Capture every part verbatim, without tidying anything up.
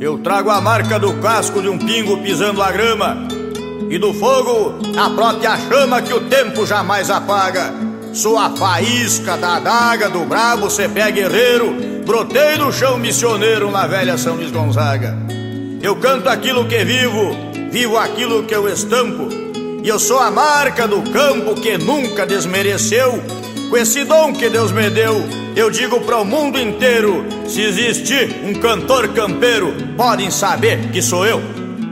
Eu trago a marca do casco de um pingo pisando a grama, e do fogo a própria chama que o tempo jamais apaga. Sou a faísca da adaga do brabo cepé guerreiro, brotei do chão missioneiro na velha São Luís Gonzaga. Eu canto aquilo que vivo, vivo aquilo que eu estampo, e eu sou a marca do campo que nunca desmereceu. Com esse dom que Deus me deu, eu digo para o mundo inteiro: se existir um cantor campeiro, podem saber que sou eu.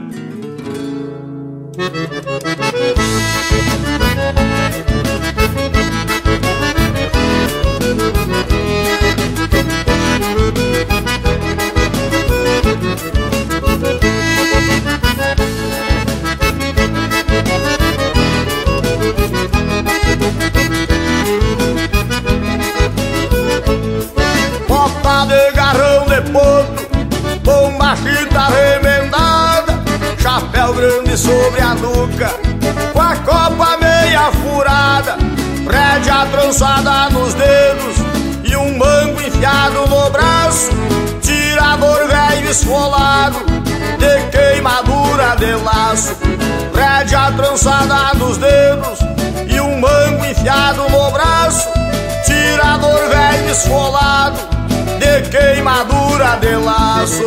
Bota de garrão de potro, bomba chita remendada, chapéu grande sobre a nuca, com a copa meia furada, rédea trançada nos dedos e um mango enfiado no braço, tirador velho esfolado, de queimadura de laço, rédea trançada nos dedos e um mango enfiado no braço, tirador velho esfolado, de queimadura de laço.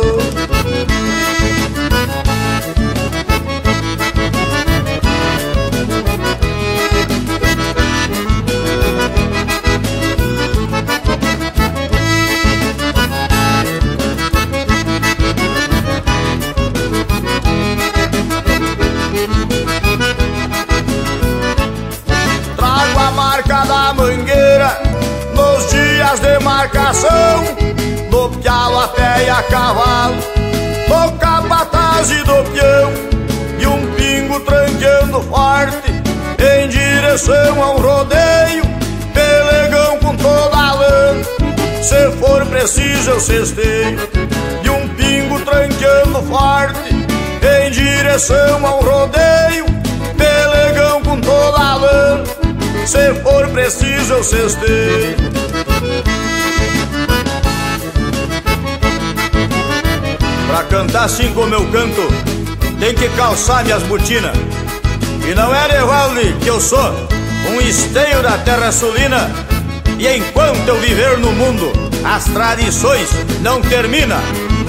Trago a marca da mangueira nos dias de marcação, do pialo até e a cavalo, do capataz e do peão, e um pingo tranqueando forte em direção a um rodeio, pelegão com toda a lã, se for preciso eu cesteio. E um pingo tranqueando forte em direção a um rodeio, pelegão com toda a lã, se for preciso eu cesteio. Pra cantar assim como eu canto, tem que calçar minhas botinas. E não é de valde que eu sou, um esteio da terra sulina, e enquanto eu viver no mundo, as tradições não terminam.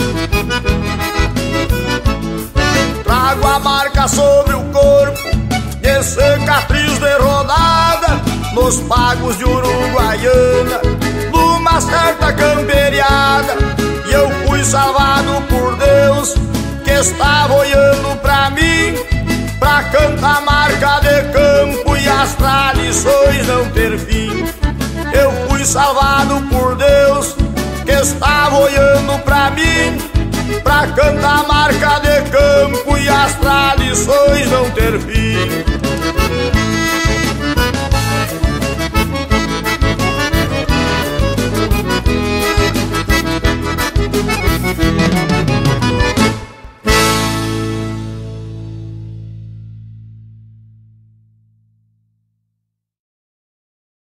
Trago a marca sobre o corpo, de cicatriz de rodada, nos pagos de Uruguaiana, numa certa camperiada, e eu fui salvado por Deus, que estava olhando pra mim, pra cantar marca de campo e as tradições não ter fim. Eu fui salvado por Deus, que estava olhando pra mim, pra cantar marca de campo e as tradições não ter fim.